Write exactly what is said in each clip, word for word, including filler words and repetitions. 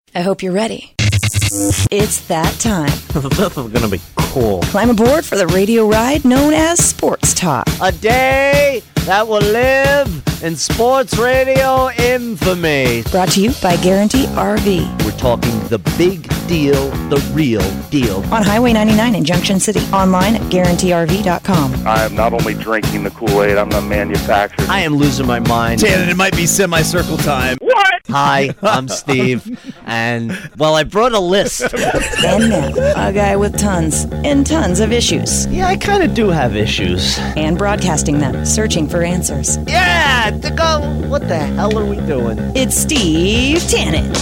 I hope you're ready. It's that time. This is going to be cool. Climb aboard for the radio ride known as Sports Talk. A day that will live in sports radio infamy. Brought to you by Guarantee R V. We're talking the big deal, the real deal. On Highway ninety-nine in Junction City. Online at guarantee R V dot com. I am not only drinking the Kool-Aid, I'm the manufacturer. I am losing my mind. Dan, it might be semicircle time. What? Hi, I'm Steve, and, well, I brought a list. And now, a guy with tons and tons of issues. Yeah, I kind of do have issues. And broadcasting them, searching for answers. Yeah, to go, what the hell are we doing? It's Steve Tannen.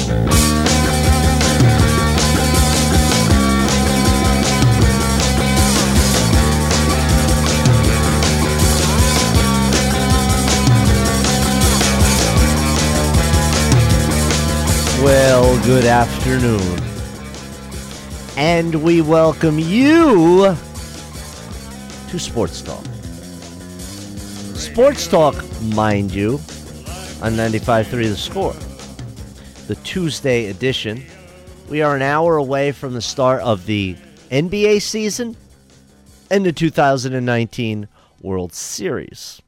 Well, good afternoon. And we welcome you to Sports Talk. Sports Talk, mind you, on ninety-five point three The Score. The Tuesday edition. We are an hour away from the start of the N B A season and the two thousand nineteen World Series.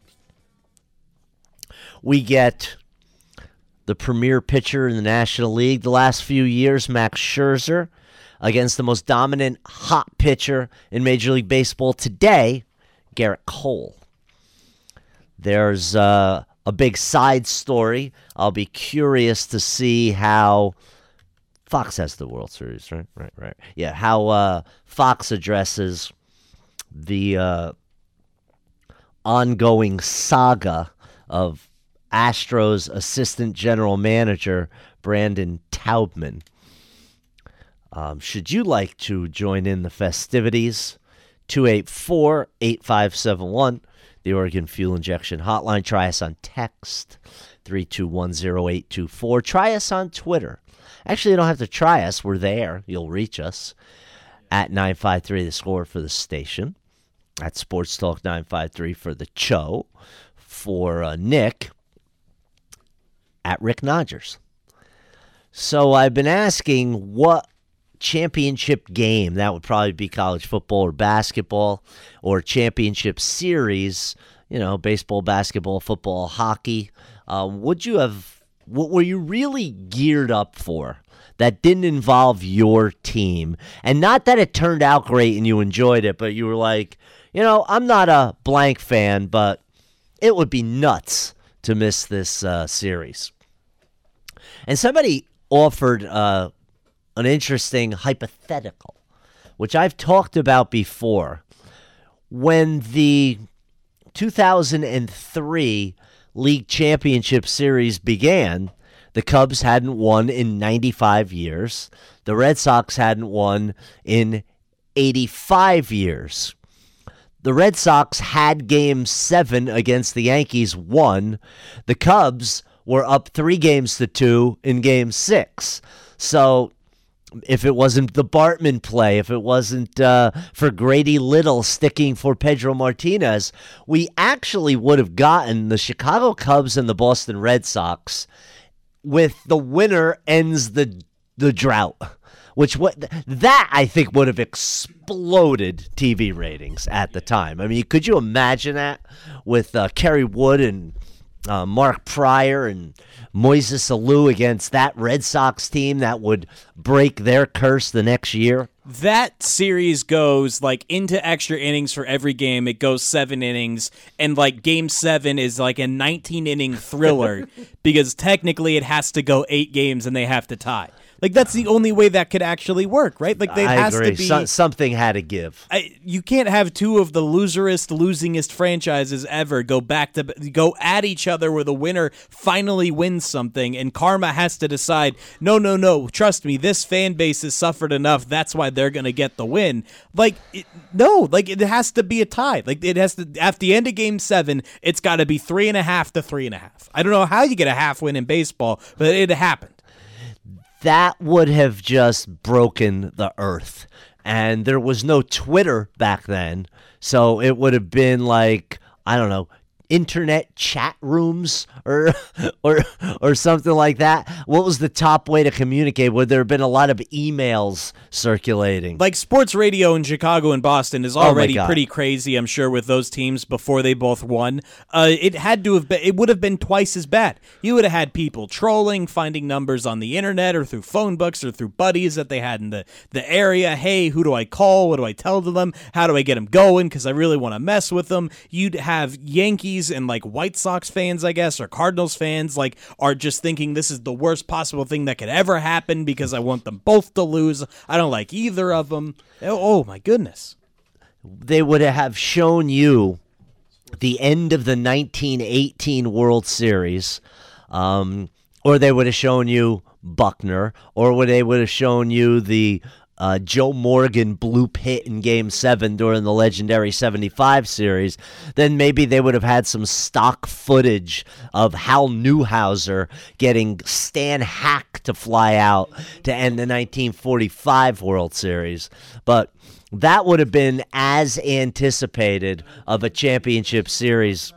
We get the premier pitcher in the National League the last few years, Max Scherzer, against the most dominant hot pitcher in Major League Baseball today, Garrett Cole. There's uh, a big side story. I'll be curious to see how Fox has the World Series, right? Right, right. Yeah, how uh, Fox addresses the uh, ongoing saga of Astros assistant general manager Brandon Taubman. Um, should you like to join in the festivities? two eight four, eight five seven one, the Oregon Fuel Injection Hotline. Try us on text, three two one zero eight two four. Try us on Twitter. Actually, you don't have to try us. We're there. You'll reach us at nine five three The Score for the station, at Sports Talk nine five three for the Cho, for uh, Nick, at Rick Nodgers. So I've been asking what championship game, that would probably be college football or basketball, or championship series, you know, baseball, basketball, football, hockey, uh, would you have, what were you really geared up for that didn't involve your team? And not that it turned out great and you enjoyed it, but you were like, you know, I'm not a blank fan, but it would be nuts to miss this uh, series. And somebody offered uh, an interesting hypothetical, which I've talked about before. When the two thousand three League Championship Series began, the Cubs hadn't won in ninety-five years. The Red Sox hadn't won in eighty-five years. The Red Sox had Game seven against the Yankees, won. The Cubs were up three games to two in Game six. So if it wasn't the Bartman play, if it wasn't uh, for Grady Little sticking for Pedro Martinez, we actually would have gotten the Chicago Cubs and the Boston Red Sox with the winner ends the the drought. Which what that I think would have exploded T V ratings at the time. I mean, could you imagine that with uh, Kerry Wood and uh, Mark Pryor and Moises Alou against that Red Sox team that would break their curse the next year? That series goes like into extra innings for every game. It goes seven innings, and like game seven is like a nineteen inning thriller because technically it has to go eight games and they have to tie. Like, that's the only way that could actually work, right? Like, there I has agree. to be So, something had to give. I, you can't have two of the loserest, losingest franchises ever go back to go at each other where the winner finally wins something, and karma has to decide, no, no, no, trust me, this fan base has suffered enough. That's why they're going to get the win. Like, it, no, like it has to be a tie. Like, it has to at the end of Game Seven, it's got to be three and a half to three and a half. I don't know how you get a half win in baseball, but it happened. That would have just broken the earth. And there was no Twitter back then, so it would have been like, I don't know, internet chat rooms or or or something like that? What was the top way to communicate? Would there have been a lot of emails circulating? Like sports radio in Chicago and Boston is Oh, my already God. pretty crazy, I'm sure, with those teams before they both won. Uh, it had to have been, it would have been twice as bad. You would have had people trolling, finding numbers on the internet or through phone books or through buddies that they had in the, the area. Hey, who do I call? What do I tell to them? How do I get them going? Because I really want to mess with them. You'd have Yankees and like White Sox fans, I guess, or Cardinals fans, like, are just thinking this is the worst possible thing that could ever happen because I want them both to lose. I don't like either of them. Oh, oh my goodness. They would have shown you the end of the nineteen eighteen World Series, um, or they would have shown you Buckner, or would they would have shown you the Uh, Joe Morgan bloop hit in Game seven during the legendary seventy-five series, then maybe they would have had some stock footage of Hal Newhouser getting Stan Hack to fly out to end the nineteen forty-five World Series. But that would have been as anticipated of a championship series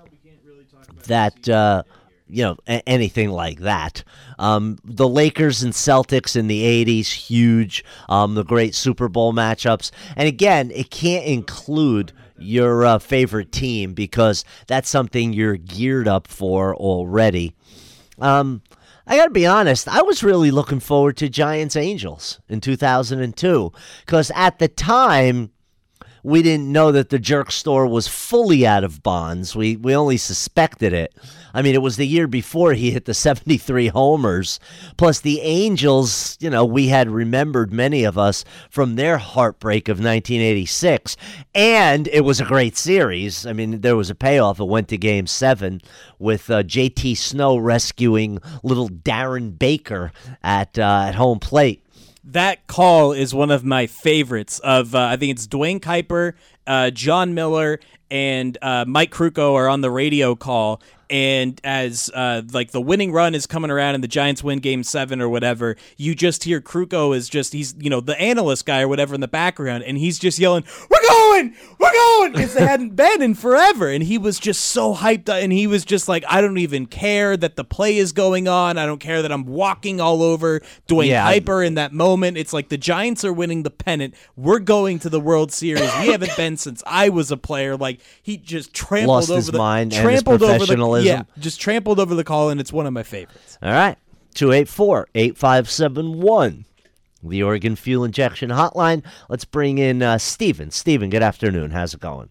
that... Uh, you know, a- anything like that. Um, the Lakers and Celtics in the eighties, huge. Um, the great Super Bowl matchups. And again, it can't include your uh, favorite team because that's something you're geared up for already. Um, I got to be honest, I was really looking forward to Giants Angels in two thousand two because at the time, we didn't know that the Jerk store was fully out of bonds. We we only suspected it. I mean, it was the year before he hit the seventy-three homers. Plus the Angels, you know, we had remembered, many of us, from their heartbreak of nineteen eighty-six. And it was a great series. I mean, there was a payoff. It went to Game seven with uh, J T Snow rescuing little Darren Baker at, uh, at home plate. That call is one of my favorites of, uh, I think it's Dwayne Kuiper, uh, John Miller, and uh, Mike Krukow are on the radio call. And as uh, like the winning run is coming around and the Giants win Game Seven or whatever, you just hear Krukow is just he's you know the analyst guy or whatever in the background, and he's just yelling, "We're going, we're going!" because they hadn't been in forever, and he was just so hyped up, and he was just like, "I don't even care that the play is going on. I don't care that I'm walking all over Dwayne Yeah. Kuiper in that moment. It's like the Giants are winning the pennant. We're going to the World Series. We haven't been since I was a player." Like he just trampled Lost over his the mind and his trampled over the professionalism. yeah, just trampled over the call, and it's one of my favorites. All right. two eight four, eight five seven one. The Oregon Fuel Injection Hotline. Let's bring in uh, Steven. Steven, good afternoon. How's it going?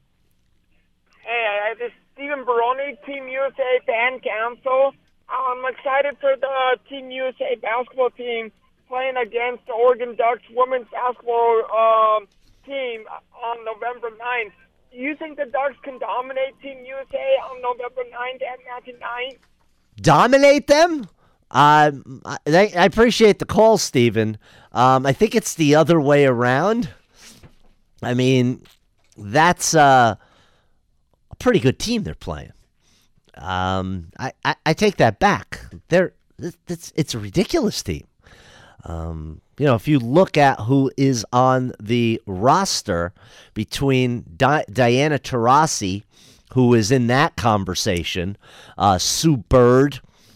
Hey, this is Stephen Baroni, Team U S A Fan Council. I'm excited for the Team U S A basketball team playing against the Oregon Ducks women's basketball um, team on November ninth. Do you think the Ducks can dominate Team U S A on November ninth at Matthew nine? Dominate them? Uh, I, I appreciate the call, Steven. Um, I think it's the other way around. I mean, that's uh, a pretty good team they're playing. Um, I, I, I take that back. They're it's it's a ridiculous team. Um, you know, if you look at who is on the roster between Di- Diana Taurasi, who is in that conversation, uh, Sue Bird,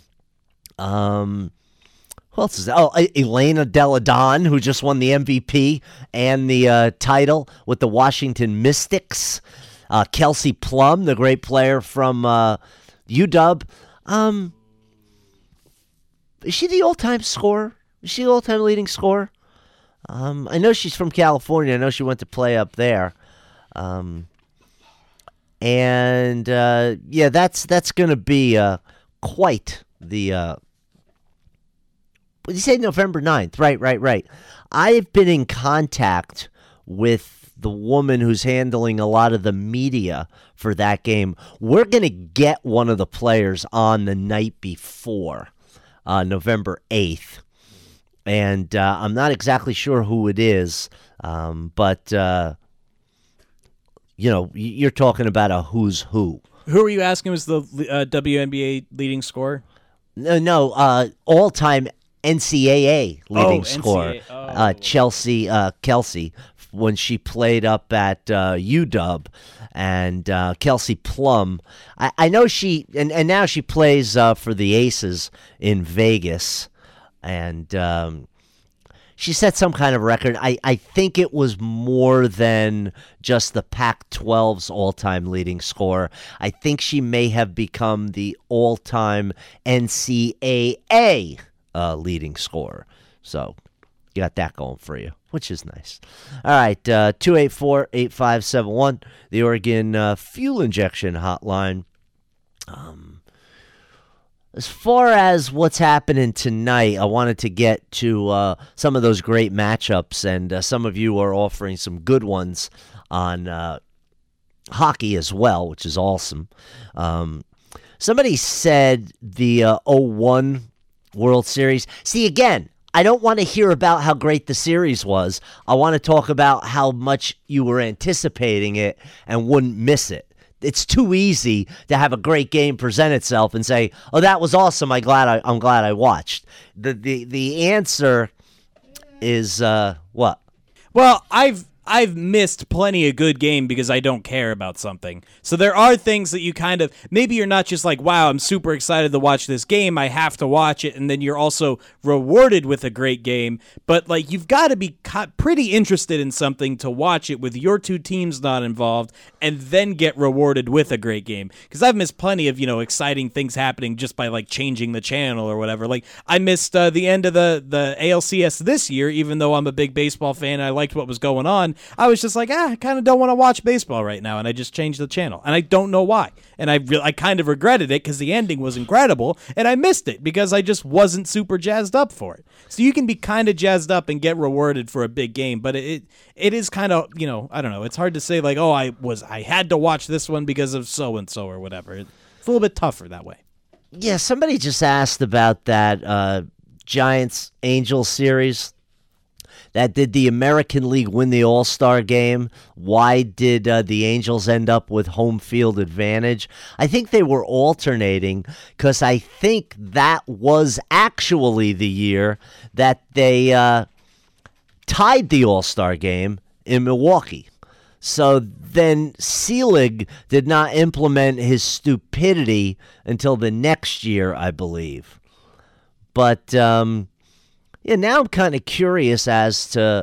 um, who else is that? Oh, Elena Delle Donne, who just won the M V P and the uh, title with the Washington Mystics. Uh, Kelsey Plum, the great player from uh, U W. Um, is she the all-time scorer? Is she the all-time leading scorer? Um, I know she's from California. I know she went to play up there. Um, and uh, yeah, that's that's going to be uh, quite the. Uh, what did you say? November ninth. Right, right, right. I've been in contact with the woman who's handling a lot of the media for that game. We're going to get one of the players on the night before, uh, November eighth. And uh, I'm not exactly sure who it is, um, but, uh, you know, you're talking about a who's who. Who are you asking was the uh, W N B A leading scorer? No, no, uh, all-time N C double A leading Oh, scorer, N C double A. Oh. uh, Chelsea uh, Kelsey when she played up at uh, U W, and uh, Kelsey Plum. I, I know she, and, and now she plays uh, for the Aces in Vegas, and um, she set some kind of record. I, I think it was more than just the Pac twelve's all-time leading scorer. I think she may have become the all-time N C A A uh, leading scorer. So you got that going for you, which is nice. All right, uh, two eight four, eight five seven one, the Oregon uh, Fuel Injection Hotline. Um, as far as what's happening tonight, I wanted to get to uh, some of those great matchups, and uh, some of you are offering some good ones on uh, hockey as well, which is awesome. Um, somebody said the uh, oh one World Series. See, again, I don't want to hear about how great the series was. I want to talk about how much you were anticipating it and wouldn't miss it. It's too easy to have a great game present itself and say, "Oh, that was awesome. I glad I, I'm glad I watched." The the the answer is uh, what? Well, I've I've missed plenty of good game because I don't care about something. So there are things that you kind of, maybe you're not just like, wow, I'm super excited to watch this game, I have to watch it, and then you're also rewarded with a great game. But like, you've got to be pretty interested in something to watch it with your two teams not involved, and then get rewarded with a great game. Because I've missed plenty of, you know, exciting things happening just by like changing the channel or whatever. Like, I missed uh, the end of the, the A L C S this year, even though I'm a big baseball fan and I liked what was going on. I was just like, ah, I kind of don't want to watch baseball right now, and I just changed the channel, and I don't know why. And I re- I kind of regretted it because the ending was incredible, and I missed it because I just wasn't super jazzed up for it. So you can be kind of jazzed up and get rewarded for a big game, but it it is kind of, you know, I don't know. It's hard to say like, oh, I was I had to watch this one because of so and so or whatever. It's a little bit tougher that way. Yeah, somebody just asked about that uh, Giants Angels series. That did the American League win the All-Star game? Why did uh, the Angels end up with home field advantage? I think they were alternating because I think that was actually the year that they uh, tied the All-Star game in Milwaukee. So then Selig did not implement his stupidity until the next year, I believe. But um, yeah, now I'm kind of curious as to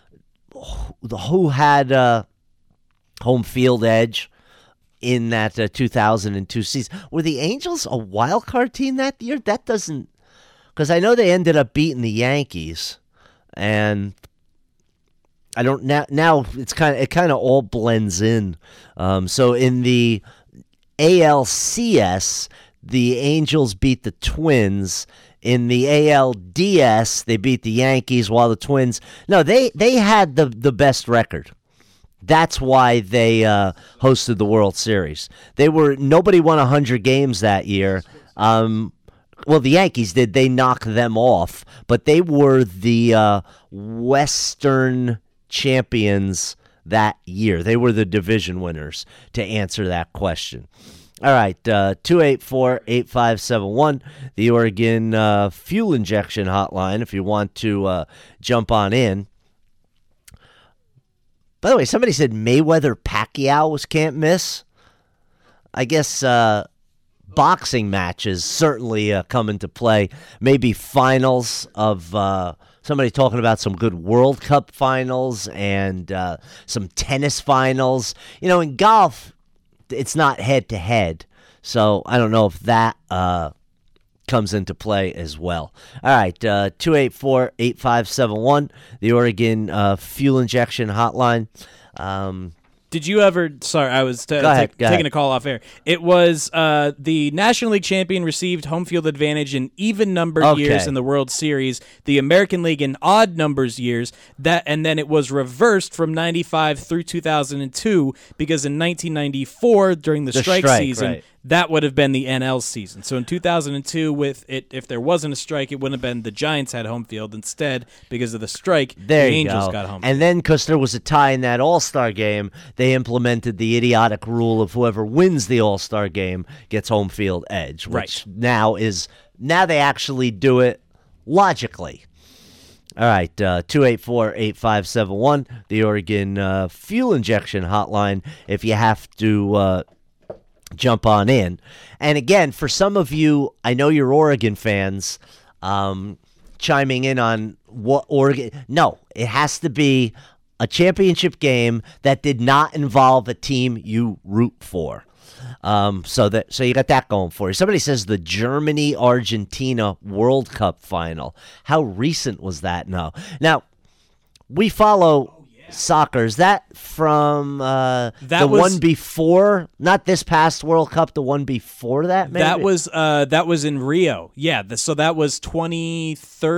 who had uh, home field edge in that uh, two thousand two season. Were the Angels a wild card team that year? That doesn't, because I know they ended up beating the Yankees, and I don't now. Now it's kind of it kind of all blends in. Um, so in the A L C S, the Angels beat the Twins. In the A L D S, they beat the Yankees, while the Twins, no, they, they had the, the best record. That's why they uh, hosted the World Series. They were nobody won one hundred games that year. Um, well, the Yankees did. They knocked them off, but they were the uh, Western champions that year. They were the division winners, to answer that question. All right, uh, two eight four, eight five seven one, the Oregon uh, Fuel Injection Hotline, if you want to uh, jump on in. By the way, somebody said Mayweather-Pacquiao was can't miss. I guess uh, boxing matches certainly uh, come into play. Maybe finals of uh, somebody talking about some good World Cup finals and uh, some tennis finals. You know, in golf, it's not head-to-head, so I don't know if that uh, comes into play as well. All right, uh, two eight four, eight five seven one, the Oregon uh, Fuel Injection Hotline. Um, Did you ever, sorry, I was t- go ahead, t- go taking ahead. a call off air. It was uh, the National League champion received home field advantage in even numbered Okay. years in the World Series, the American League in odd numbers years, that, and then it was reversed from ninety-five through two thousand two, because in nineteen ninety-four, during the, The strike, strike, season, right. that would have been the N L season. So in two thousand two, with it, if there wasn't a strike, it wouldn't have been the Giants had home field. Instead, because of the strike, There the you Angels go. got home. And then, because there was a tie in that All-Star game, they implemented the idiotic rule of whoever wins the All-Star game gets home field edge, which Right. now is now they actually do it logically. All right, uh, two eight four, eight five seven one, the Oregon uh, fuel injection hotline, if you have to uh, jump on in. And again, for some of you, I know you're Oregon fans, um, chiming in on what Oregon. No, it has to be a championship game that did not involve a team you root for. Um, so that so you got that going for you. Somebody says the Germany-Argentina World Cup final. How recent was that? No. Now, we follow oh, yeah. soccer. Is that from uh, that the was, one before? Not this past World Cup, the one before that, maybe? That was uh, that was in Rio. Yeah, the, so that was twenty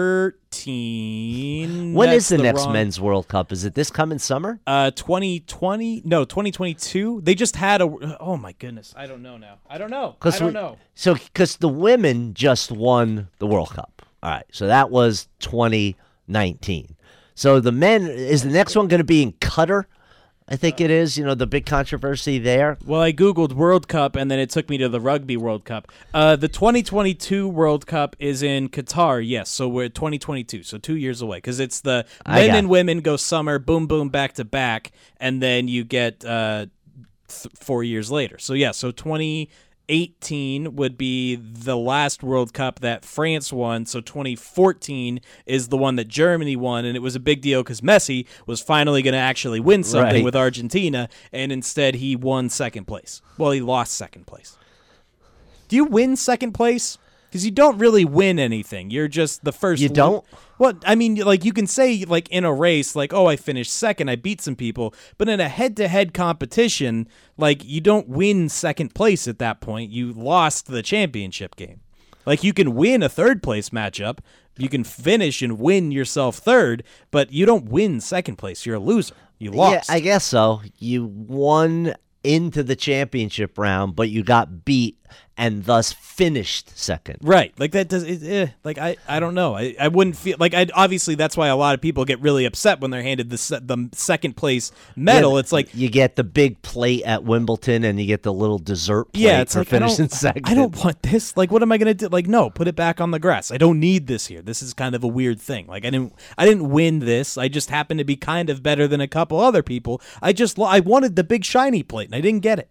thirteen. When That's is the, the next wrong... men's World Cup? Is it this coming summer? Uh, twenty twenty? No, twenty twenty-two. They just had a. Oh my goodness, I don't know now. I don't know. I don't we, know. So, because the women just won the World Cup. All right, so that was twenty nineteen. So the men, is the next one going to be in Qatar? I think it is, you know, the big controversy there. Well, I Googled World Cup, and then it took me to the Rugby World Cup. Uh, the twenty twenty-two World Cup is in Qatar, yes, so we're twenty twenty-two, so two years away, because it's the men and women go summer, boom, boom, back to back, and then you get uh, th- four years later. So, yeah, so twenty eighteen would be the last World Cup that France won, so twenty fourteen is the one that Germany won, and it was a big deal because Messi was finally going to actually win something right. with Argentina, and instead he won second place. Well, he lost second place. Do you win second place? Because you don't really win anything. You're just the first. You don't? Well, I mean, like, you can say, like, in a race, like, oh, I finished second, I beat some people. But in a head-to-head competition, like, you don't win second place at that point. You lost the championship game. Like, you can win a third-place matchup. You can finish and win yourself third, but you don't win second place. You're a loser. You lost. Yeah, I guess so. You won into the championship round, but you got beat and thus finished second. Right. Like that does it, eh, like I, I don't know. I, I wouldn't feel like I obviously that's why a lot of people get really upset when they're handed the se- the second place medal. Yeah, it's like you get the big plate at Wimbledon and you get the little dessert plate yeah, it's for like, finishing I don't, second. I don't want this. Like, what am I gonna do? Like, no, put it back on the grass. I don't need this here. This is kind of a weird thing. Like, I didn't I didn't win this. I just happened to be kind of better than a couple other people. I just I wanted the big shiny plate and I didn't get it.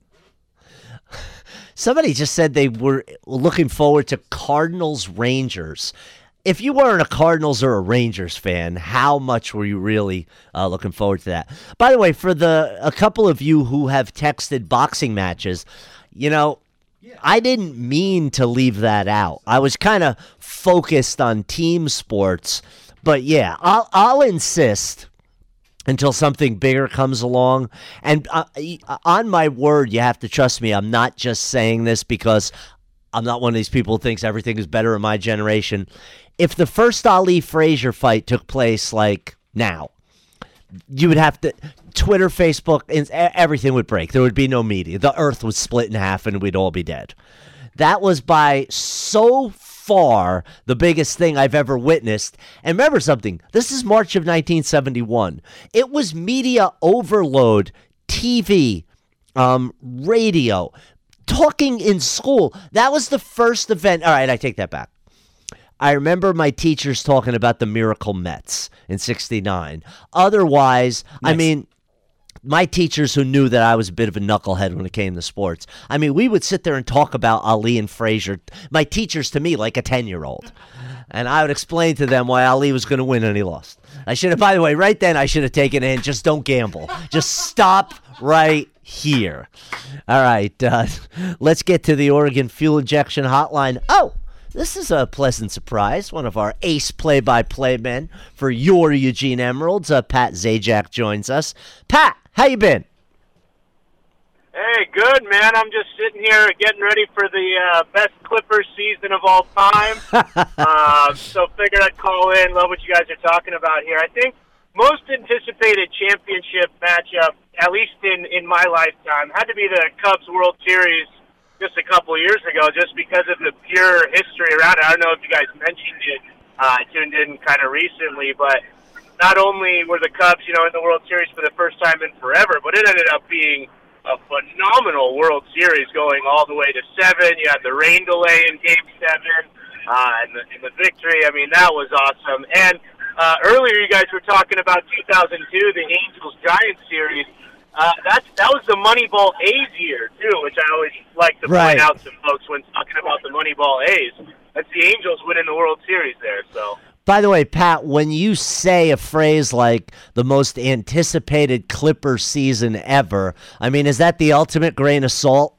Somebody just said they were looking forward to Cardinals Rangers. If you weren't a Cardinals or a Rangers fan, how much were you really uh, looking forward to that? By the way, for the a couple of you who have texted boxing matches, you know, I didn't mean to leave that out. I was kind of focused on team sports, but yeah, I'll I'll insist until something bigger comes along. And uh, on my word, you have to trust me. I'm not just saying this because I'm not one of these people who thinks everything is better in my generation. If the first Ali Frazier fight took place like now, you would have to Twitter, Facebook, and everything would break. There would be no media. The earth would split in half and we'd all be dead. That was by so far the biggest thing I've ever witnessed. And remember something, this is March of nineteen seventy-one. It was media overload, T V, um, radio, talking in school. That was the first event. All right, I take that back. I remember my teachers talking about the Miracle Mets in sixty-nine. Otherwise, nice. I mean, my teachers who knew that I was a bit of a knucklehead when it came to sports, I mean, we would sit there and talk about Ali and Frazier, my teachers to me like a ten-year-old. And I would explain to them why Ali was going to win and he lost. I should have, by the way, right then I should have taken it in, just don't gamble. Just stop right here. All right, uh, let's get to the Oregon Fuel Injection Hotline. Oh, this is a pleasant surprise. One of our ace play-by-play men for your Eugene Emeralds, uh, Pat Zajac, joins us. Pat, how you been? Hey, good, man. I'm just sitting here getting ready for the uh, best Clippers season of all time. uh, so figured I'd call in, love what you guys are talking about here. I think most anticipated championship matchup, at least in, in my lifetime, had to be the Cubs World Series just a couple of years ago, just because of the pure history around it. I don't know if you guys mentioned it, uh, I tuned in kind of recently, but not only were the Cubs, you know, in the World Series for the first time in forever, but it ended up being a phenomenal World Series going all the way to seven. You had the rain delay in Game seven, uh, and, the, and the victory. I mean, that was awesome. And Uh, earlier, you guys were talking about two thousand two, the Angels-Giants series. Uh, that's, that was the Moneyball A's year, too, which I always like to Right. point out to folks when talking about the Moneyball A's. That's the Angels winning the World Series there, so... By the way, Pat, when you say a phrase like the most anticipated Clipper season ever, I mean, is that the ultimate grain of salt?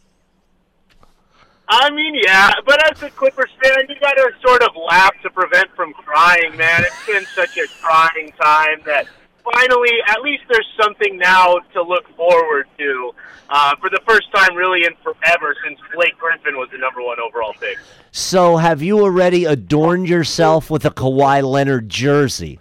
I mean, yeah, but as a Clippers fan, you got to sort of laugh to prevent from crying, man. It's been such a trying time that finally, at least there's something now to look forward to uh, for the first time really in forever since Blake Griffin was the number one overall pick. So have you already adorned yourself with a Kawhi Leonard jersey?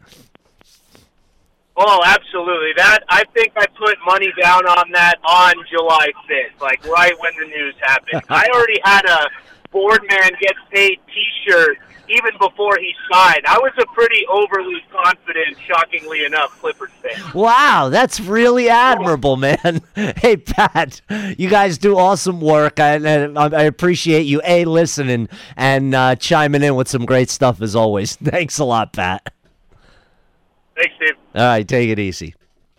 Oh, absolutely. That I think I put money down on that on July fifth, like right when the news happened. I already had a Boardman Gets Paid T-shirt even before he signed. I was a pretty overly confident, shockingly enough, Clippers fan. Wow, that's really admirable, man. Hey, Pat, you guys do awesome work. I, I appreciate you, A, listening and uh, chiming in with some great stuff as always. Thanks a lot, Pat. Thanks, Steve. All right, take it easy.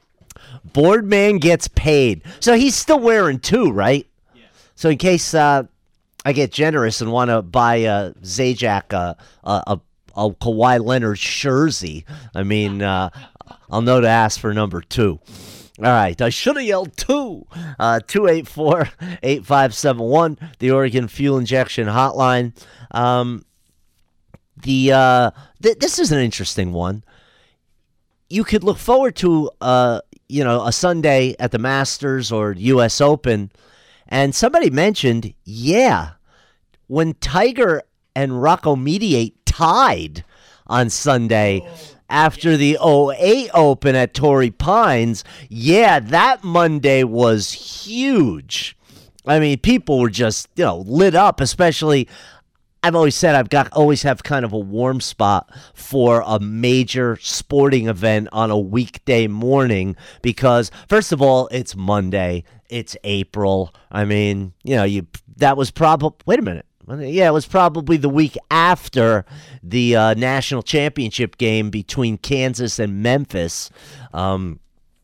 Boardman Gets Paid. So he's still wearing two, right? Yeah. So in case uh, I get generous and want to buy a Zajac, uh, a, a, a Kawhi Leonard jersey, I mean, uh, I'll know to ask for number two. All right, I should have yelled two. Uh, two eight four, eight five seven one, the Oregon Fuel Injection Hotline. Um, the uh, th- This is an interesting one. You could look forward to, uh, you know, a Sunday at the Masters or U S Open, and somebody mentioned, yeah, when Tiger and Rocco Mediate tied on Sunday after the oh eight Open at Torrey Pines, yeah, that Monday was huge. I mean, people were just, you know, lit up, especially. I've always said I've got always have kind of a warm spot for a major sporting event on a weekday morning because, first of all, it's Monday, it's April. I mean, you know, you that was probably wait a minute, yeah, it was probably the week after the uh, national championship game between Kansas and Memphis, um,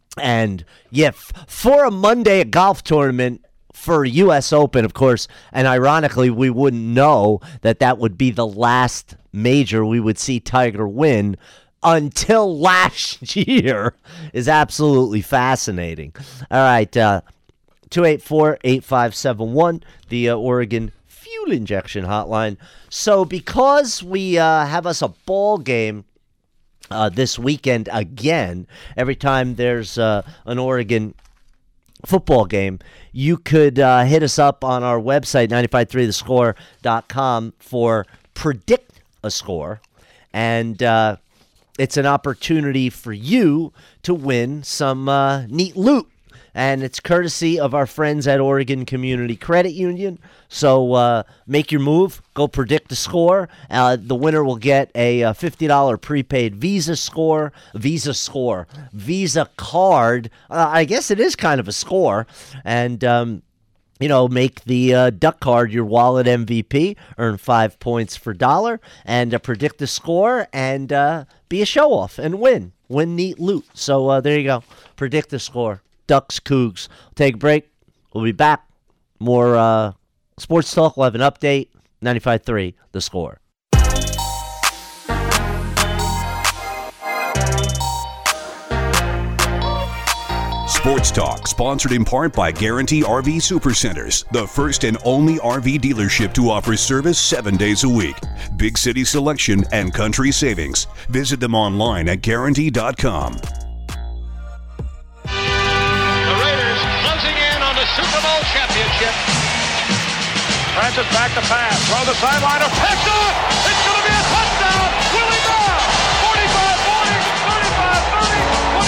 and yeah, f- for a Monday golf tournament. For U S Open, of course, and ironically, we wouldn't know that that would be the last major we would see Tiger win until last year is absolutely fascinating. All right, uh, two eight four, eight five seven one, the uh, Oregon Fuel Injection Hotline. So because we uh, have us a ball game uh, this weekend again, every time there's uh, an Oregon football game, you could uh, hit us up on our website, nine five three the score dot com, for Predict a Score. And uh, it's an opportunity for you to win some uh, neat loot. And it's courtesy of our friends at Oregon Community Credit Union. So uh, make your move. Go predict the score. Uh, the winner will get a uh, fifty dollars prepaid Visa score, Visa score, Visa card. Uh, I guess it is kind of a score. And, um, you know, make the uh, Duck Card your wallet M V P. Earn five points for dollar. And uh, predict the score and uh, be a show-off and win. Win neat loot. So uh, there you go. Predict the score. Ducks, Cougs. We'll take a break. We'll be back. More uh, sports talk. We'll have an update. ninety-five three, The Score. Sports Talk, sponsored in part by Guarantee R V Supercenters, the first and only R V dealership to offer service seven days a week. Big city selection and country savings. Visit them online at guarantee dot com. Super Bowl championship. Francis back to pass. Throw the sideline. Picked off. It's going to be a touchdown. Willie Brown. forty-five forty, thirty-five thirty,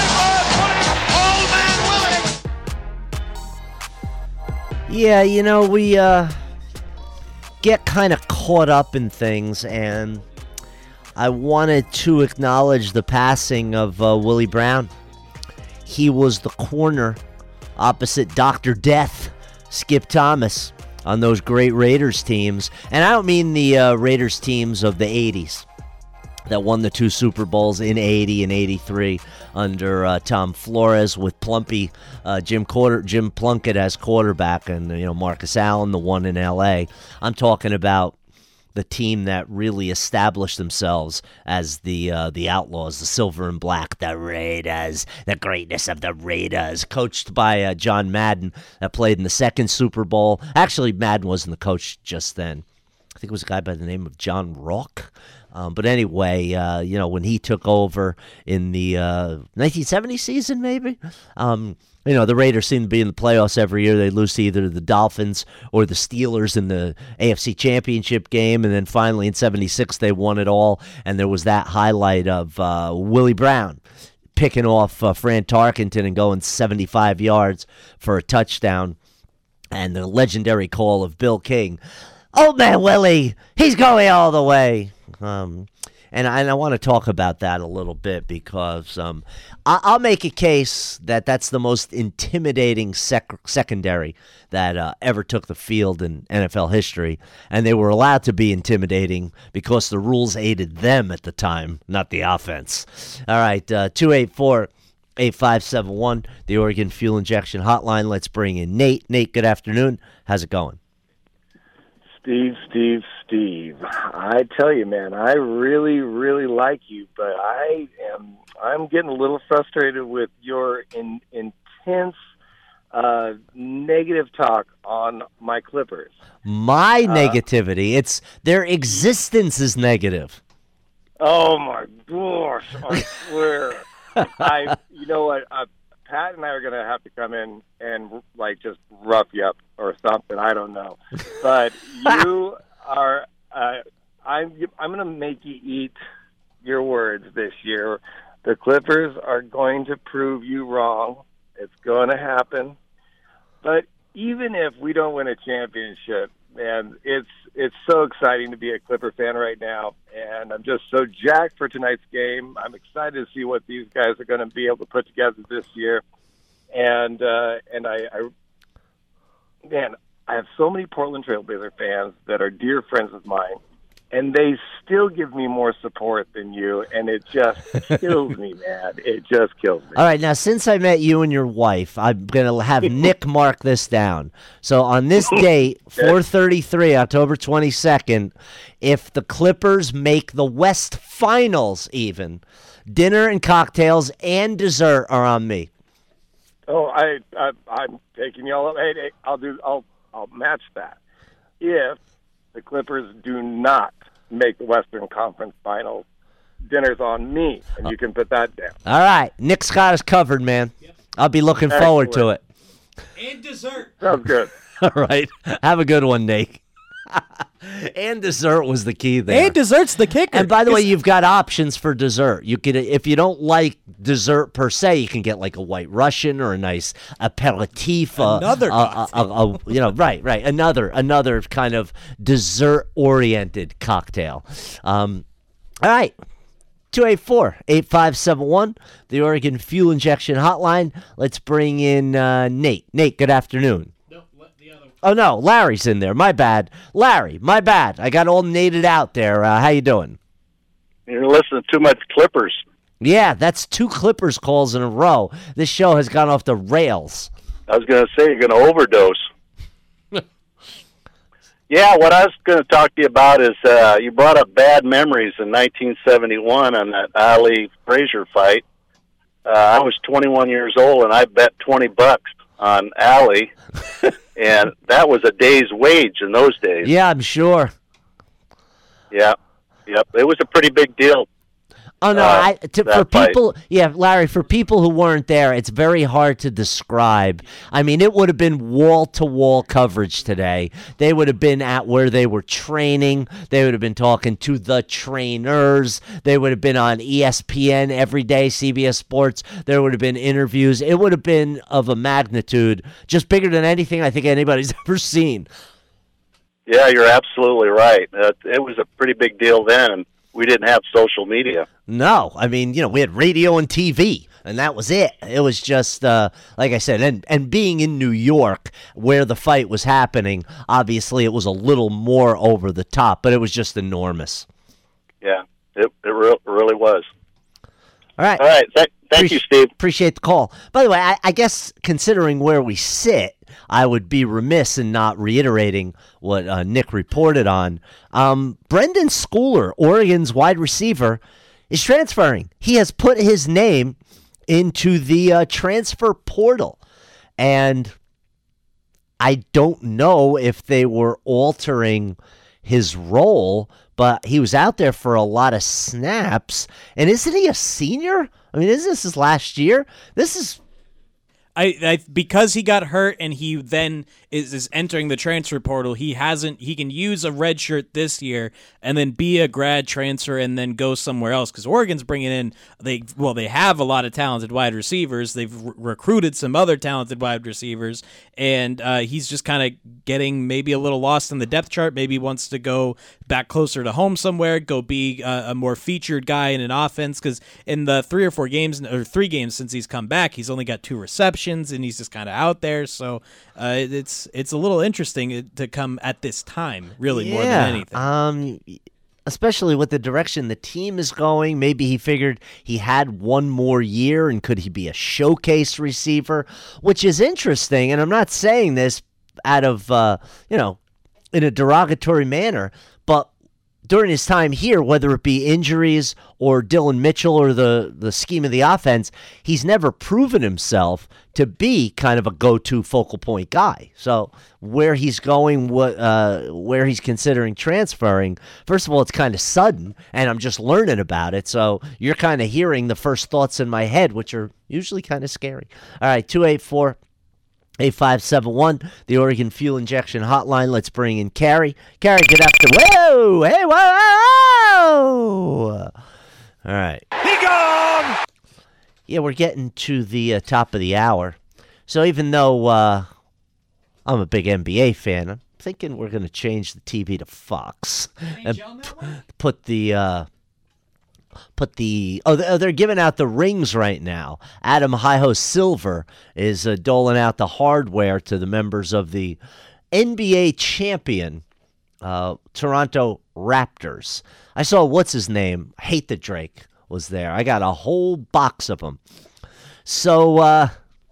twenty-five twenty. Old man Willie. Yeah, you know, we uh, get kind of caught up in things, and I wanted to acknowledge the passing of uh, Willie Brown. He was the corner opposite Doctor Death, Skip Thomas, on those great Raiders teams. And I don't mean the uh, Raiders teams of the eighties. that won the two Super Bowls in eighty and eighty-three under uh, Tom Flores with Plumpy, uh, Jim Quarter, Jim Plunkett as quarterback, and you know Marcus Allen, the one in L A. I'm talking about the team that really established themselves as the uh, the Outlaws, the Silver and Black, the Raiders, the greatness of the Raiders, coached by uh, John Madden, that played in the second Super Bowl. Actually, Madden wasn't the coach just then. I think it was a guy by the name of John Rock. Um, but anyway, uh, you know, when he took over in the uh, nineteen seventy season, maybe, um, you know, the Raiders seem to be in the playoffs every year. They lose to either the Dolphins or the Steelers in the A F C Championship game. And then finally in seventy-six, they won it all. And there was that highlight of uh, Willie Brown picking off uh, Fran Tarkenton and going seventy-five yards for a touchdown. And the legendary call of Bill King, "Old man Willie, he's going all the way." Um, and I, and I want to talk about that a little bit because um, I, I'll make a case that that's the most intimidating sec- secondary that uh, ever took the field in N F L history. And they were allowed to be intimidating because the rules aided them at the time, not the offense. All right, uh, two eight four, eight five seven one, the Oregon Fuel Injection Hotline. Let's bring in Nate. Nate, good afternoon. How's it going? Steve, Steve, Steve. I tell you, man, I really, really like you, but I am I'm getting a little frustrated with your in, intense uh, negative talk on my Clippers. My uh, negativity. It's their existence is negative. Oh my gosh! I swear. I. You know what? I, Pat and I are going to have to come in and, like, just rough you up or something. I don't know. But you are uh, – I'm, I'm going to make you eat your words this year. The Clippers are going to prove you wrong. It's going to happen. But even if we don't win a championship, man, it's, it's so exciting to be a Clipper fan right now. And I'm just so jacked for tonight's game. I'm excited to see what these guys are going to be able to put together this year. And uh, and I, I, man, I have so many Portland Trailblazer fans that are dear friends of mine, and they still give me more support than you, and it just kills me, man. It just kills me. All right, now, since I met you and your wife, I'm going to have Nick mark this down. So on this date, four thirty-three, October twenty-second, if the Clippers make the West Finals even, dinner and cocktails and dessert are on me. Oh, I, I I'm taking y'all up. Hey, hey, I'll do. I'll I'll match that. If the Clippers do not make the Western Conference Finals, dinner's on me, and you can put that down. All right, Nick's got us covered, man. Yep. I'll be looking Excellent. forward to it. And dessert. Sounds good. All right, have a good one, Nate. And dessert was the key there. And dessert's the kicker. And by the way, you've got options for dessert. You could, if you don't like dessert per se, you can get like a White Russian or a nice aperitif. Another, uh, uh, uh, uh, you know, right, right. Another, another kind of dessert-oriented cocktail. Um, all right. two eight four, eight five seven one, the Oregon Fuel Injection Hotline. Let's bring in uh, Nate. Nate, good afternoon. Oh, no, Larry's in there. My bad. Larry, my bad. I got all nated out there. Uh, how you doing? You're listening to too much Clippers. Yeah, that's two Clippers calls in a row. This show has gone off the rails. I was going to say you're going to overdose. Yeah, what I was going to talk to you about is uh, you brought up bad memories in nineteen seventy-one on that Ali Frazier fight. Uh, I was twenty-one years old, and I bet twenty bucks on Ali. And that was a day's wage in those days. Yeah, I'm sure. Yeah, yep. It was a pretty big deal. Oh, no, uh, I, to, for fight. people, yeah, Larry, for people who weren't there, it's very hard to describe. I mean, it would have been wall-to-wall coverage today. They would have been at where they were training. They would have been talking to the trainers. They would have been on E S P N every day, C B S Sports. There would have been interviews. It would have been of a magnitude just bigger than anything I think anybody's ever seen. Yeah, you're absolutely right. Uh, it was a pretty big deal then. We didn't have social media. No, I mean, you know, we had radio and T V, and that was it. It was just, uh, like I said, and, and being in New York where the fight was happening, obviously it was a little more over the top, but it was just enormous. Yeah, It it re- really was. All right. All right. Th- thank Appreci- you, Steve. Appreciate the call. By the way, I, I guess considering where we sit, I would be remiss in not reiterating what uh, Nick reported on. Um, Brendan Schooler, Oregon's wide receiver, is transferring. He has put his name into the uh, transfer portal. And I don't know if they were altering his role, but he was out there for a lot of snaps. And isn't he a senior? I mean, isn't this his last year? This is I, I because he got hurt and he then is, is entering the transfer portal. He hasn't. He can use a red shirt this year and then be a grad transfer and then go somewhere else. Because Oregon's bringing in they well they have a lot of talented wide receivers. They've re- recruited some other talented wide receivers, and uh, he's just kind of getting maybe a little lost in the depth chart. Maybe wants to go back closer to home somewhere. Go be a, a more featured guy in an offense. Because in the three or four games or three games since he's come back, he's only got two receptions. And he's just kind of out there, so uh, it's it's a little interesting to come at this time, really, yeah, more than anything. Um, especially with the direction the team is going. Maybe he figured he had one more year, and could he be a showcase receiver, which is interesting. And I'm not saying this out of uh, you know, in a derogatory manner, but during his time here, whether it be injuries or Dylan Mitchell or the, the scheme of the offense, he's never proven himself to be kind of a go-to focal point guy. So where he's going, what uh, where he's considering transferring, first of all, it's kind of sudden, and I'm just learning about it. So you're kind of hearing the first thoughts in my head, which are usually kind of scary. All right, two eight four eight five seven one, the Oregon Fuel Injection Hotline. Let's bring in Carrie. Carrie, good afternoon. Whoa! Hey, whoa, whoa! All right. He gone! Yeah, we're getting to the uh, top of the hour. So even though uh, I'm a big N B A fan, I'm thinking we're going to change the T V to Fox. And p- put the... Uh, Put the oh they're giving out the rings right now. Adam Highho Silver is uh, doling out the hardware to the members of the N B A champion uh, Toronto Raptors. I saw what's his name, Hate the Drake was there. I got a whole box of them. So uh,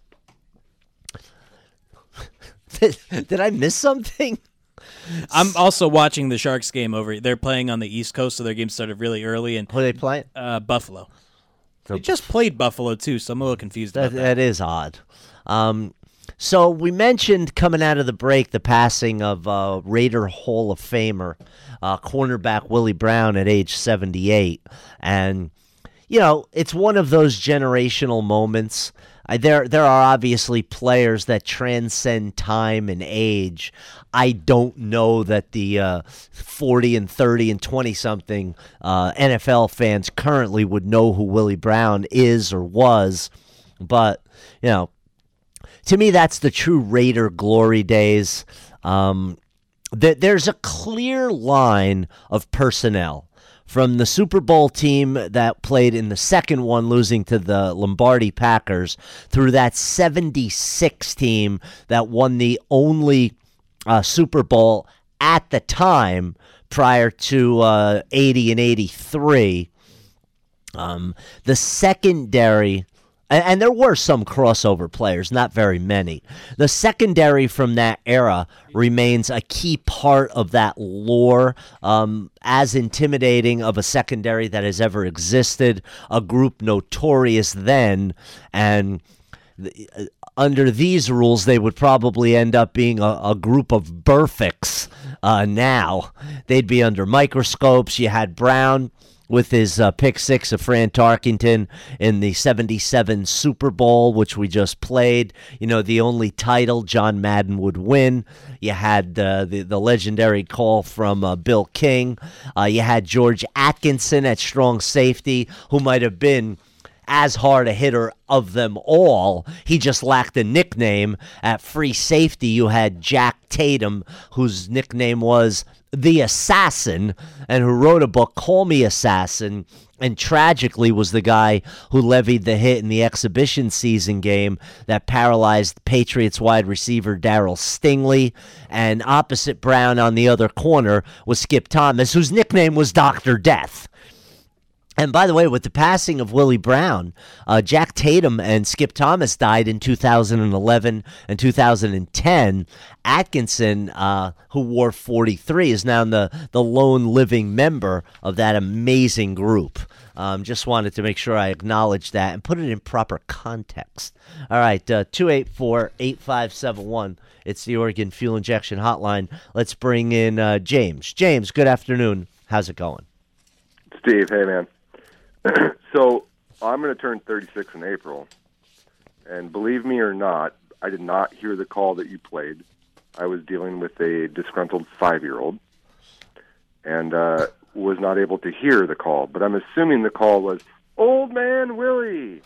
did, did I miss something? I'm also watching the Sharks game over. They're playing on the East Coast, so their game started really early. And who are they playing? Uh, Buffalo. So, they just played Buffalo too, so I'm a little confused that, about that. That is odd. Um, so we mentioned coming out of the break the passing of uh, Raider Hall of Famer uh, cornerback Willie Brown at age seventy-eight, and you know it's one of those generational moments. I, there, there are obviously players that transcend time and age. I don't know that the uh, forty and thirty and twenty something uh, N F L fans currently would know who Willie Brown is or was, but you know, to me that's the true Raider glory days. Um, th- there's a clear line of personnel. From the Super Bowl team that played in the second one, losing to the Lombardi Packers, through that seventy-six team that won the only uh, Super Bowl at the time prior to uh, eighty and eighty-three. Um, the secondary, and, and there were some crossover players, not very many. The secondary from that era remains a key part of that lore, um, as intimidating of a secondary that has ever existed, a group notorious then, and th- under these rules, they would probably end up being a, a group of Burficks uh, now. They'd be under microscopes. You had Brown with his uh, pick six of Fran Tarkenton in the seventy-seven Super Bowl, which we just played. You know, the only title John Madden would win. You had uh, the, the legendary call from uh, Bill King. Uh, you had George Atkinson at strong safety, who might have been as hard a hitter of them all. He just lacked a nickname. At free safety, you had Jack Tatum, whose nickname was The Assassin, and who wrote a book, Call Me Assassin, and tragically was the guy who levied the hit in the exhibition season game that paralyzed Patriots wide receiver Darryl Stingley. And opposite Brown on the other corner was Skip Thomas, whose nickname was Doctor Death. And by the way, with the passing of Willie Brown, uh, Jack Tatum and Skip Thomas died in two thousand eleven and two thousand ten. Atkinson, uh, who wore forty-three, is now the, the lone living member of that amazing group. Um, just wanted to make sure I acknowledge that and put it in proper context. All right, uh, two eight four, eight five seven one. It's the Oregon Fuel Injection Hotline. Let's bring in uh, James. James, good afternoon. How's it going? Steve, hey, man. So I'm going to turn thirty-six in April, and believe me or not, I did not hear the call that you played. I was dealing with a disgruntled five-year-old and uh, was not able to hear the call, but I'm assuming the call was, Old Man Willie.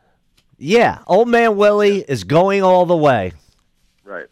Yeah, Old Man Willie is going all the way. Right.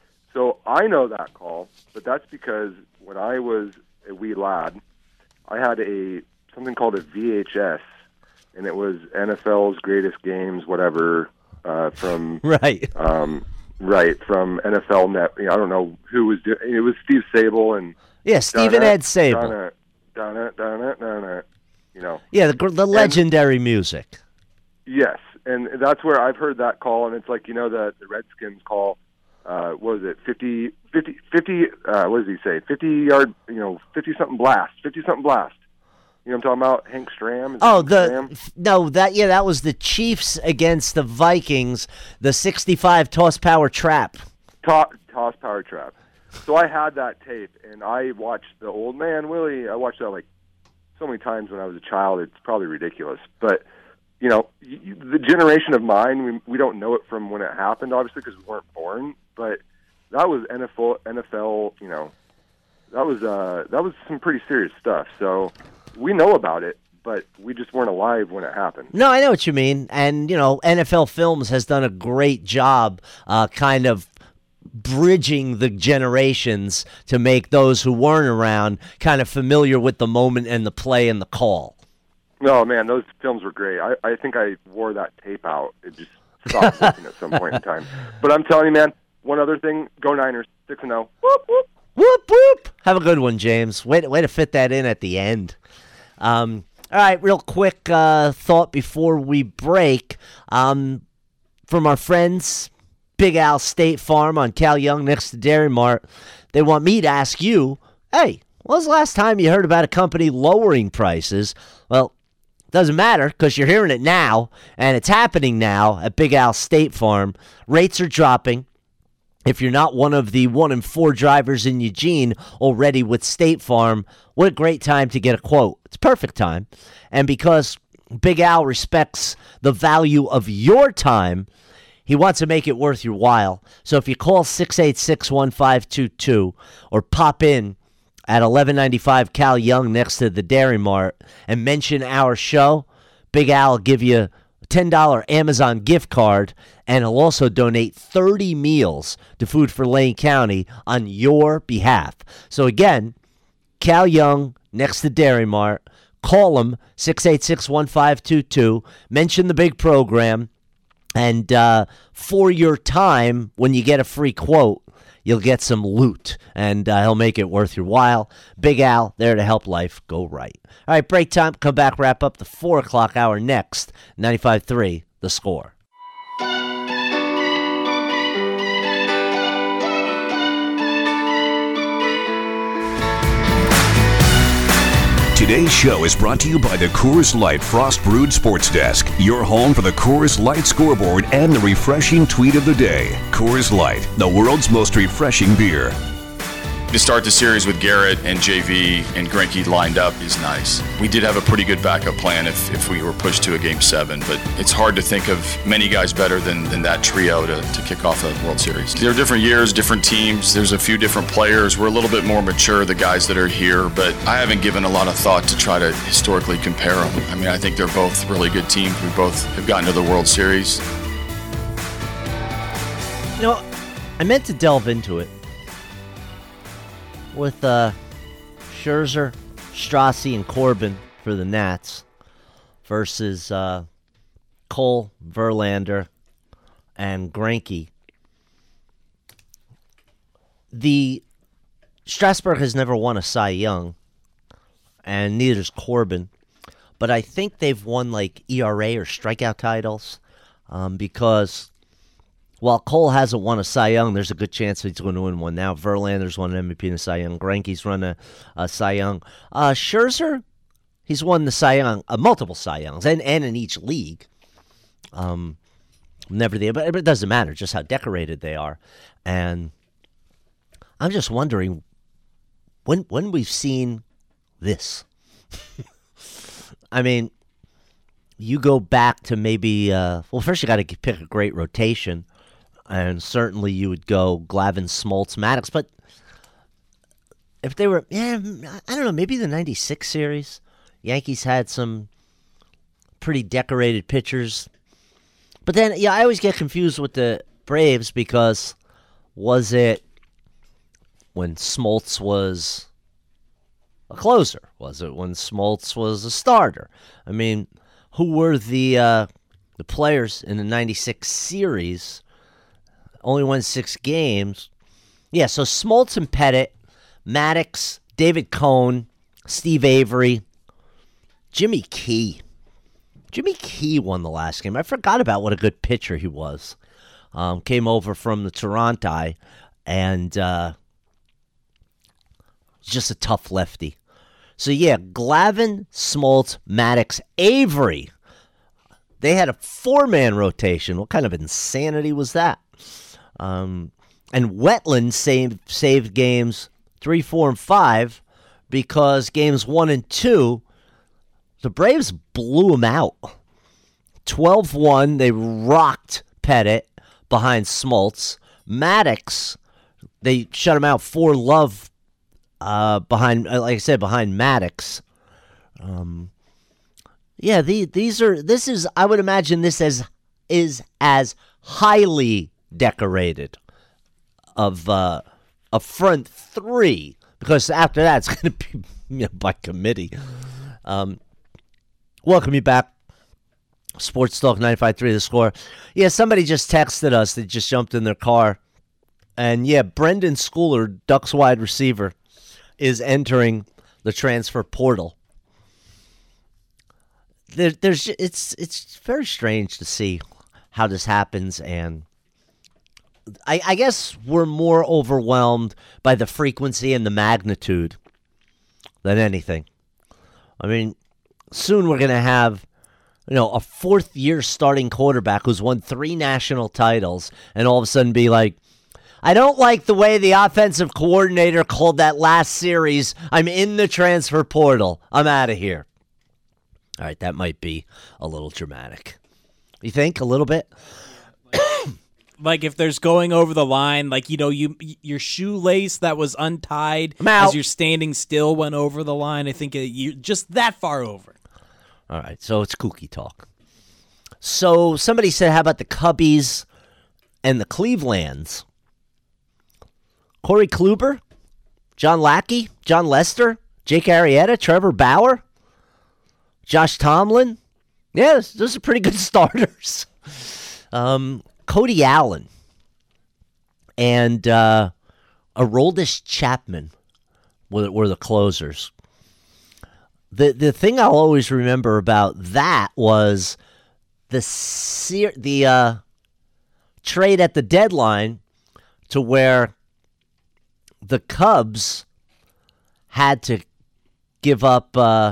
So I know that call, but that's because when I was a wee lad, I had a something called a V H S, and it was N F L's greatest games, whatever, uh, from right, um, right from N F L Net. I don't know who was doing it. Was Steve Sable and yeah, Stephen Ed Sable. Done it, done it, done it, done it. You know, yeah, the the legendary and, music. Yes, and that's where I've heard that call, and it's like you know the the Redskins call. Uh, what was it? fifty, fifty, fifty, uh, what does he say? fifty yard, you know, fifty something blast, fifty something blast. You know what I'm talking about? Hank Stram? Is oh, Hank the Stram? no, that yeah, that was the Chiefs against the Vikings, the sixty-five toss power trap. Toss, toss power trap. So I had that tape, and I watched the Old Man Willie. I watched that like so many times when I was a child. It's probably ridiculous, but you know, you, the generation of mine, we we don't know it from when it happened, obviously, because we weren't born. But that was N F L, N F L. You know, that was uh, that was some pretty serious stuff. So we know about it, but we just weren't alive when it happened. No, I know what you mean. And, you know, N F L Films has done a great job uh, kind of bridging the generations to make those who weren't around kind of familiar with the moment and the play and the call. No, man, those films were great. I, I think I wore that tape out. It just stopped working at some point in time. But I'm telling you, man, one other thing, go Niners, six and oh. Whoop, whoop. Whoop, whoop. Have a good one, James. Way to, way to fit that in at the end. Um, all right, real quick uh, thought before we break. Um, from our friends, Big Al State Farm on Cal Young next to Dairy Mart, they want me to ask you, hey, when was the last time you heard about a company lowering prices? Well, it doesn't matter because you're hearing it now, and it's happening now at Big Al State Farm. Rates are dropping. If you're not one of the one in four drivers in Eugene already with State Farm, what a great time to get a quote. It's perfect time. And because Big Al respects the value of your time, he wants to make it worth your while. So if you call six eight six, one five two two or pop in at eleven ninety-five Cal Young next to the Dairy Mart and mention our show, Big Al will give you a ten dollars Amazon gift card, and he'll also donate thirty meals to Food for Lane County on your behalf. So again, Cal Young next to Dairy Mart. Call him, six eight six, one five two two. Mention the big program. And uh, for your time, when you get a free quote, you'll get some loot. And uh, he'll make it worth your while. Big Al, there to help life go right. All right, break time. Come back, wrap up the four o'clock hour next. ninety-five three, The Score. Today's show is brought to you by the Coors Light Frost Brewed Sports Desk, your home for the Coors Light scoreboard and the refreshing tweet of the day. Coors Light, the world's most refreshing beer. To start the series with Garrett and J V and Greinke lined up is nice. We did have a pretty good backup plan if, if we were pushed to a game seven, but it's hard to think of many guys better than, than that trio to, to kick off a World Series. There are different years, different teams. There's a few different players. We're a little bit more mature, the guys that are here, but I haven't given a lot of thought to try to historically compare them. I mean, I think they're both really good teams. We both have gotten to the World Series. You know, I meant to delve into it. With uh, Scherzer, Strassi, and Corbin for the Nats versus uh, Cole, Verlander, and Greinke. The Strasburg has never won a Cy Young, and neither has Corbin. but I think they've won like E R A or strikeout titles um, because while Cole hasn't won a Cy Young, there's a good chance he's going to win one now. Verlander's won an M V P and a Cy Young. Greinke's run a, a Cy Young. Uh, Scherzer, he's won the Cy Young, uh, multiple Cy Youngs, and, and in each league. Um, never the, but it doesn't matter just how decorated they are. And I'm just wondering when when we've seen this. I mean, you go back to maybe, uh, well, first you got to pick a great rotation, and certainly you would go Glavine, Smoltz, Maddox. But if they were, yeah, I don't know, maybe the ninety-six series, Yankees had some pretty decorated pitchers. But then, yeah, I always get confused with the Braves because was it when Smoltz was a closer? Was it when Smoltz was a starter? I mean, who were the uh, the players in the ninety-six series? Only won six games. Yeah, so Smoltz and Pettit, Maddox, David Cone, Steve Avery, Jimmy Key. Jimmy Key won the last game. I forgot about what a good pitcher he was. Um, came over from the Toronto, and uh, just a tough lefty. So, yeah, Glavine, Smoltz, Maddox, Avery. They had a four-man rotation. What kind of insanity was that? Um, and Wetland saved, saved games three, four, and five because games one and two, the Braves blew them out. twelve one, they rocked Pettit behind Smoltz. Maddox, they shut him out four love uh, behind, like I said, behind Maddox. Um, yeah, the, these are, this is, I would imagine this as, is as highly decorated of uh, a front three, because after that it's going to be you know, by committee. Um, welcome you back. Sports Talk ninety-five point three The Score. Yeah, somebody just texted us. They just jumped in their car. And yeah, Brendan Schooler, Ducks wide receiver, is entering the transfer portal. There, there's it's it's very strange to see how this happens, and I, I guess we're more overwhelmed by the frequency and the magnitude than anything. I mean, soon we're going to have, you know, a fourth-year starting quarterback who's won three national titles and all of a sudden be like, I don't like the way the offensive coordinator called that last series. I'm in the transfer portal. I'm out of here. All right, that might be a little dramatic. You think? A little bit? Like if there's going over the line, like, you know, you your shoelace that was untied as you're standing still went over the line. I think you just that far over. All right, so it's kooky talk. So somebody said, how about the Cubbies and the Clevelands? Corey Kluber, John Lackey, John Lester, Jake Arrieta, Trevor Bauer, Josh Tomlin. Yeah, those, those are pretty good starters. Um, Cody Allen and uh, Aroldis Chapman were, were the closers. The the thing I'll always remember about that was the ser- the uh, trade at the deadline to where the Cubs had to give up uh,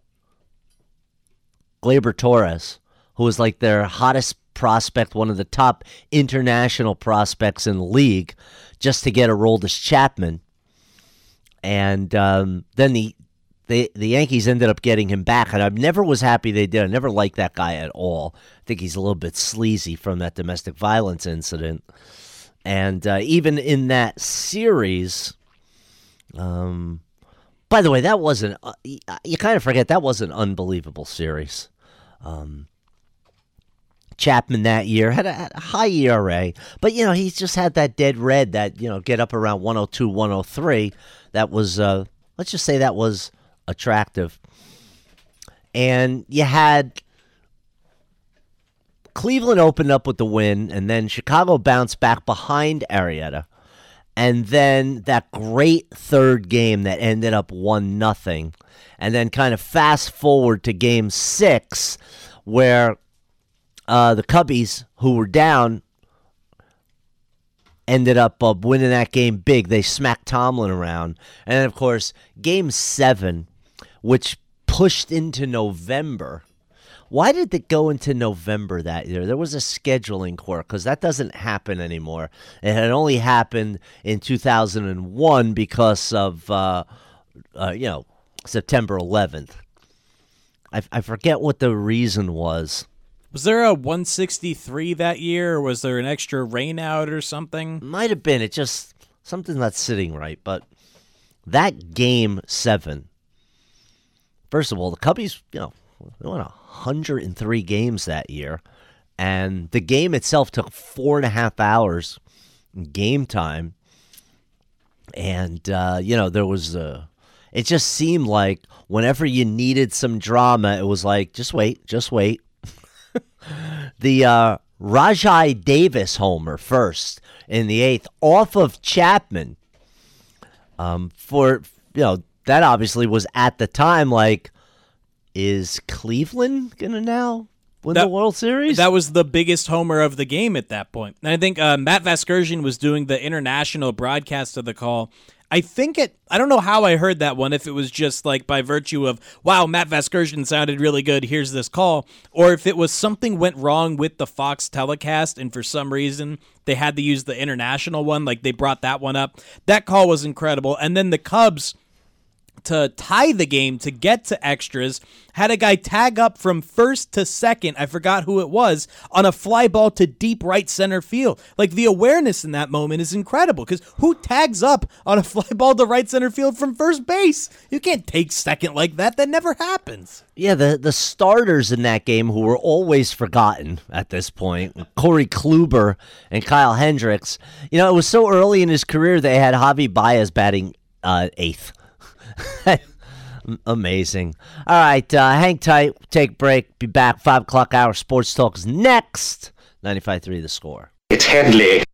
Gleyber Torres, who was like their hottest prospect, one of the top international prospects in the league, just to get Aroldis Chapman. And um, then the They, the Yankees ended up getting him back, and I never was happy they did. I never liked that guy at all. I think he's a little bit sleazy from that domestic violence incident. And uh, even in that series, um, by the way, that wasn't, uh, you kind of forget, that was an unbelievable series. Um, Chapman that year had a, had a high E R A, but, you know, he's just had that dead red that, you know, get up around one oh two, one oh three. That was, uh, let's just say that was attractive. And you had Cleveland opened up with the win, and then Chicago bounced back behind Arrieta. And then that great third game that ended up one nothing. And then kind of fast forward to game six, where uh, the Cubbies, who were down, ended up uh, winning that game big. They smacked Tomlin around. And then, of course, game seven, which pushed into November. Why did it go into November that year? There was a scheduling quirk, because that doesn't happen anymore. It had only happened in two thousand one because of, uh, uh, you know, September eleventh. I, I forget what the reason was. Was there a one sixty-three that year, or was there an extra rain out or something? Might have been. It just, something not sitting right. But that game seven, first of all, the Cubbies, you know, they won one hundred three games that year. And the game itself took four and a half hours game time. And, uh, you know, there was a, it just seemed like whenever you needed some drama, it was like, just wait, just wait. The uh, Rajai Davis homer first in the eighth off of Chapman. Um, for, you know, that obviously was at the time like, is Cleveland going to now win that, the World Series? That was the biggest homer of the game at that point. And I think uh, Matt Vasgersian was doing the international broadcast of the call. I think it, I don't know how I heard that one, if it was just like by virtue of, wow, Matt Vasgersian sounded really good, here's this call, or if it was something went wrong with the Fox telecast and for some reason they had to use the international one, like they brought that one up. That call was incredible. And then the Cubs, to tie the game, to get to extras, had a guy tag up from first to second, I forgot who it was, on a fly ball to deep right center field. Like, the awareness in that moment is incredible, because who tags up on a fly ball to right center field from first base? You can't take second like that. That never happens. Yeah, the, the starters in that game, who were always forgotten at this point, Corey Kluber and Kyle Hendricks, you know, it was so early in his career they had Javi Baez batting uh, eighth. Amazing. All right, uh, hang tight. Take a break. Be back. Five o'clock hour. Sports Talk is next. ninety-five point three The Score. It's Headley.